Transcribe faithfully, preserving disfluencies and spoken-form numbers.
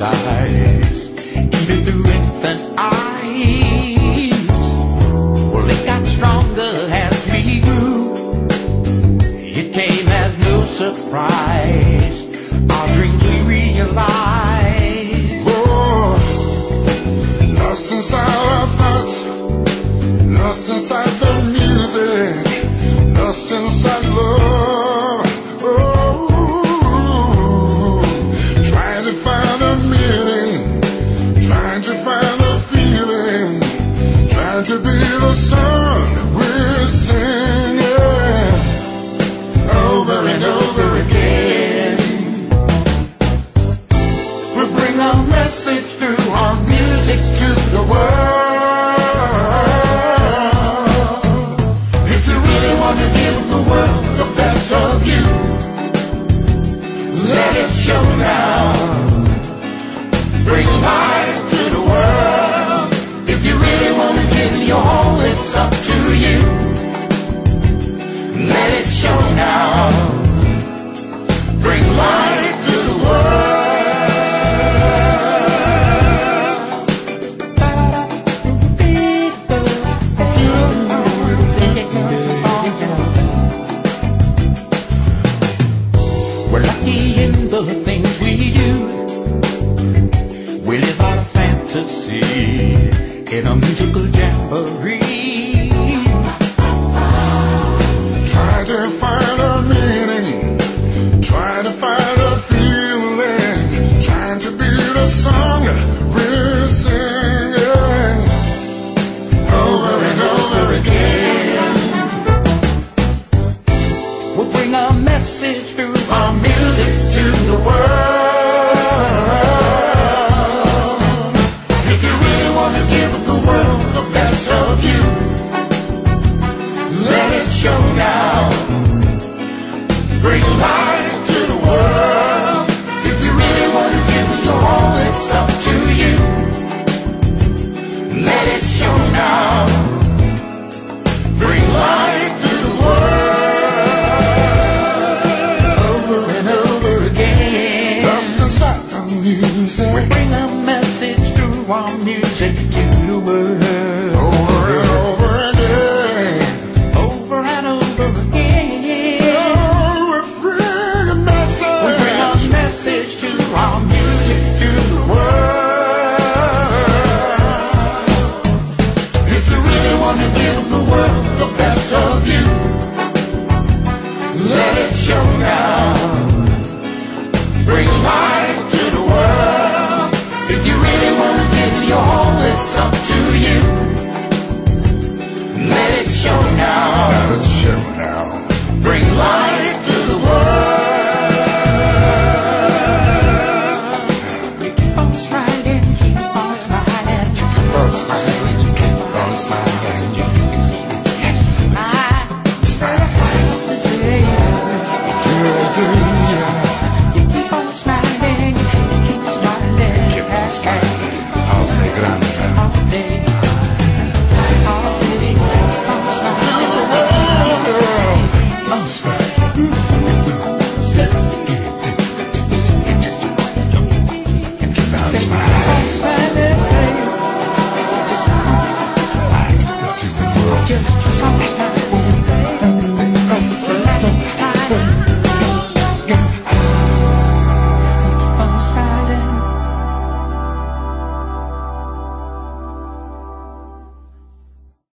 size, even through infant eyes. Well, it got stronger as we grew. It came as no surprise. Our dreams we realized. Oh, lost inside our thoughts, lost inside the music, lost inside love. Oh, trying to find a meaning, trying to find a feeling, trying to be the song we're singing over and over again. We bring our message through our music to the world. If you really want to give the world the best of you, let it show now. Bring life to the world. If you really want to give your all, it's up to you. Let it show now. Bring life to the world. We're lucky in the things we do. We live out a fantasy in a musical jamboree. Try to find a meaning, try to find a feeling, trying to be the song we're singing over and over again. We'll bring our message through our music to the world. If you really want to give the world the best of you, let it show now. Bring life to the world. If you really want to give it your all, it's up to you. Let it show now. Bring life to the world. Over and over again. Lost inside the music. We bring a message through our music to the world. Over and over again. Over and over again. Oh, we bring a message. We bring our message to our music to the world. If you really want to give the world the best of you, let it show now.